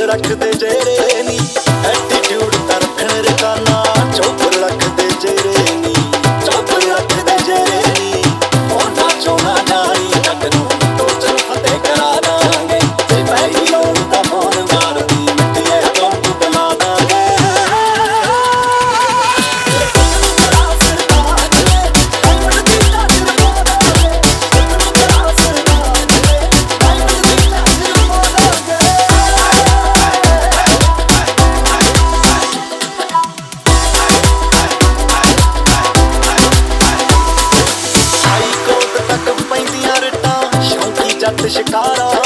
रखदे जेरे नी एटीट्यूड तां रखण रकाना चौपर रखदे जेरे नी चौपर रखदे जेरे नी ओना चोना जाई जग नूं टोचन फते करा दांगे ते पैही लोड़ तां फोन मारदी मिट्टिए तुम बना दांगे जट शिकारा